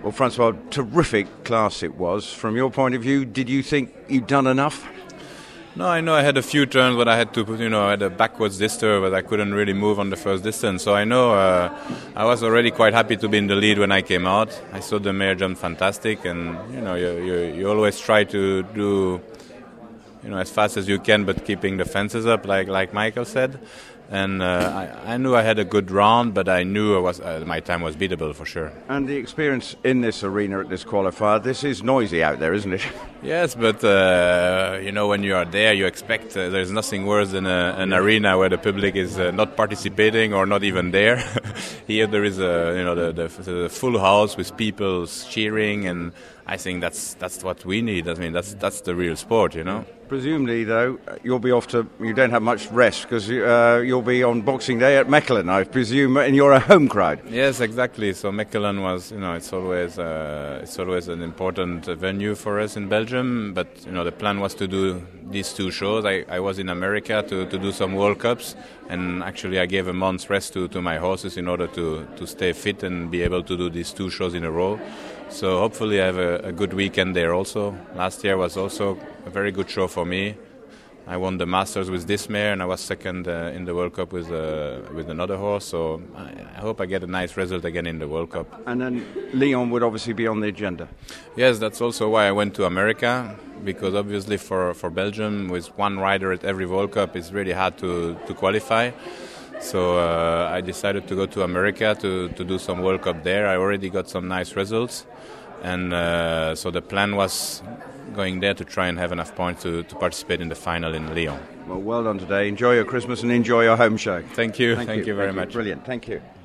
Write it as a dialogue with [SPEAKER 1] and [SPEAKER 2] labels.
[SPEAKER 1] Well, Francois, terrific class it was. From your point of view, did you think you'd done enough?
[SPEAKER 2] No, I know I had a few turns, but I had to, I had a backwards distur, but I couldn't really move on the first distance. So I know I was already quite happy to be in the lead when I came out. I saw the mare jump fantastic, and you always try to do as fast as you can, but keeping the fences up, like Michael said. And I knew I had a good round, but I knew my time was beatable for sure.
[SPEAKER 1] And the experience in this arena at this qualifier, this is noisy out there, isn't it?
[SPEAKER 2] Yes, but when you are there, you expect there's nothing worse than an arena where the public is not participating or not even there. Here there is the full house with people cheering, and I think that's what we need. I mean, that's the real sport,
[SPEAKER 1] Presumably, though, you'll be off to. You don't have much rest because you'll be on Boxing Day at Mechelen, I presume, and you're a home crowd.
[SPEAKER 2] Yes, exactly. So Mechelen was, it's always an important venue for us in Belgium. But the plan was to do these two shows. I was in America to do some World Cups, and actually I gave a month's rest to my horses in order to stay fit and be able to do these two shows in a row. So hopefully I have a good weekend there also. Last year was also a very good show for me. I won the Masters with this mare, and I was second in the World Cup with another horse. So I hope I get a nice result again in the World Cup.
[SPEAKER 1] And then Lyon would obviously be on the agenda.
[SPEAKER 2] Yes, that's also why I went to America, because obviously for Belgium, with one rider at every World Cup, it's really hard to qualify. So I decided to go to America to do some World Cup there. I already got some nice results. And so the plan was going there to try and have enough points to participate in the final in Lyon.
[SPEAKER 1] Well done today. Enjoy your Christmas and enjoy your home show.
[SPEAKER 2] Thank you. Thank you very much.
[SPEAKER 1] Brilliant. Thank you.